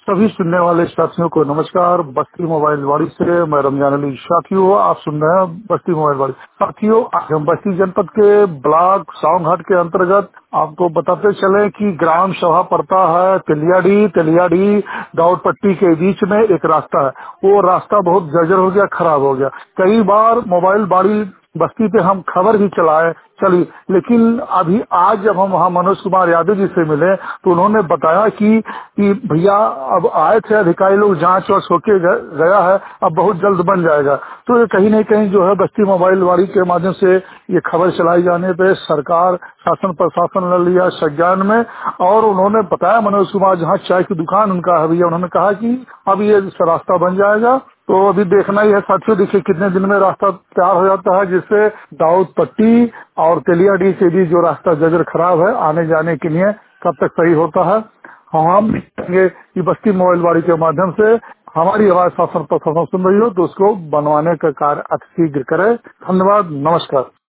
सभी सुनने वाले साथियों को नमस्कार। बस्ती मोबाइल वाड़ी से मैं रमजान अली। साथियों, आप सुन रहे हैं बस्ती मोबाइल वाड़ी। साथियों, आज हम बस्ती जनपद के ब्लॉक सावंघाट के अंतर्गत आपको बताते चले कि ग्राम सभा पड़ता है तेलियाडी दाऊद पट्टी के बीच में एक रास्ता है। वो रास्ता बहुत जर्जर हो गया, खराब हो गया। कई बार मोबाइल बाड़ी बस्ती पे हम खबर भी चली, लेकिन अभी आज जब हम वहाँ मनोज कुमार यादव जी से मिले तो उन्होंने बताया कि भैया अब आए थे अधिकारी लोग, जांच वाच होके गया है, अब बहुत जल्द बन जाएगा। तो ये कहीं न कहीं जो है बस्ती मोबाइल वाड़ी के माध्यम से ये खबर चलाई जाने पे सरकार शासन प्रशासन ले लिया संज्ञान में। और उन्होंने बताया, मनोज कुमार जहाँ चाय की दुकान उनका है भैया, उन्होंने कहा कि अब ये रास्ता बन जाएगा। तो अभी देखना ही है साथियों, देखिए कितने दिन में रास्ता तैयार हो जाता है, जिससे दाऊद पट्टी और तेलियाडी के बीच जो रास्ता जर्जर खराब है आने जाने के लिए कब तक सही होता है। हम कहेंगे कि बस्ती मोबाइल वाड़ी के माध्यम से हमारी आवाज शासन प्रशासन सुन रही हो तो उसको बनवाने का कार्य अतिशीघ्र करे। धन्यवाद, नमस्कार।